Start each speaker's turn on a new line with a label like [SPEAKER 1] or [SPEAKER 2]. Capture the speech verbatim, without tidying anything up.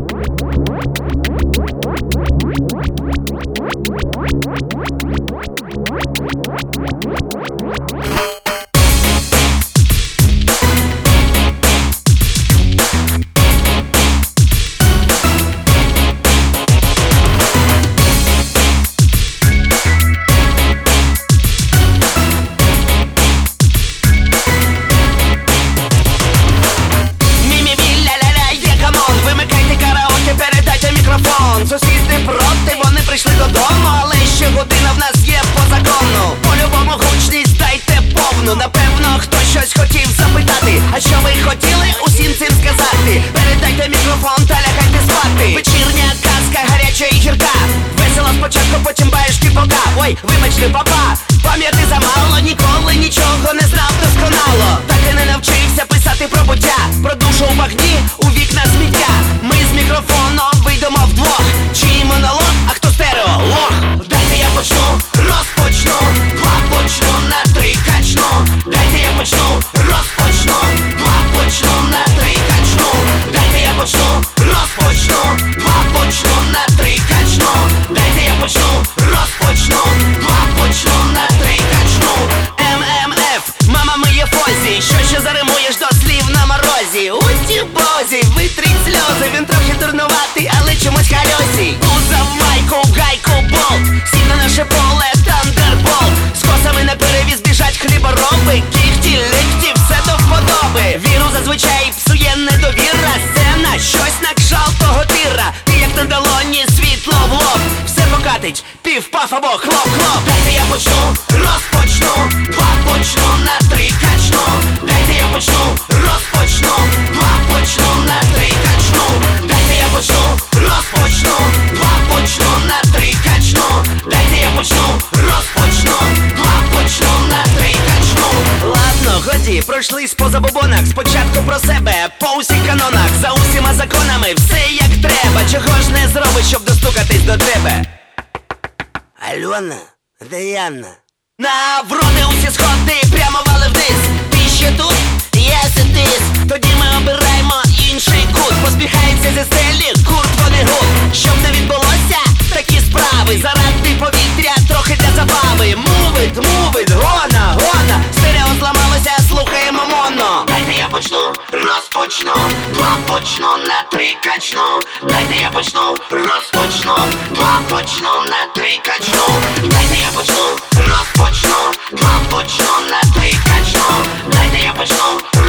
[SPEAKER 1] Сусіди проти, вони прийшли додому, але ще година в нас є по закону. По-любому гучність дайте повну. Напевно, хтось щось хотів запитати. А що ви хотіли усім цим сказати? Передайте мікрофон та лягайте спати. Вечірня казка, гаряча і гірка. Весело спочатку, потім баєшки бока. Ой, вибачте, папа, пам'яти замало. Ніколи нічого не знав досконало. Так і не навчився писати про буття, про душу у багні, у вікна сміття. Ми з мікрофоном вийдемо вдвох. Чий монолог, а хто стерео? Лох! Дайте я почну, розпочну. Два почну, на три качну. Дайте я почну, розпочну. Два почну, на три качну. Дайте я почну, розпочну. Два почну, на три качну. Дайте я почну, розпочну. Два почну, на три качну. ем ем еф, мама миє фозі. Що ще заримуєш до слів на морозі? Усі бозі, витріть сльози. Він трохи дурнуватий, але чомусь хальосі. Уза в майку, гайку, болт. Сів на наше поле, тандерболт. З косами на перевіз біжать хлібороби. Кіхті, лихті, все до вподоби. Віру зазвичай псує недовіра. Сцена, щось на кшалт того тира. Ти як на долоні, світло в лоб. Все покатить, пів-паф або хлоп-хлоп. Дайте я почну, розпочну. Два почну, на три качну. Дайте я почну, розпочну. Два почну, на три качну. Дайте я почну, розпочну. Два почну, на три качну. Дайте я почну, розпочну. Два почну, на три качну. Ладно, годі, пройшлись по забобонах. Спочатку про себе, по усіх канонах. За усіма законами, все як треба. Чого ж не зробиш, щоб достукатись до тебе? Альона, де Яна? На вроди усі сходи прямували вниз. Ти ще тут? Я ситис. Тоді ми обираємо інший кут. Поспіхається зі стелі, курт вони гуд. Щоб не відбулося такі справи. Заради повітря, трохи для забави. Мувит, мувит, гона, гона. Стерео зламалося, слухаємо моно. Дайте я почну, розпочну. Два почну, на три качну. Дайте я почну, розпочну. Два почну, на три качну. Дайте я почну, розпочну. Два почну, на три качну. Дайте я почну,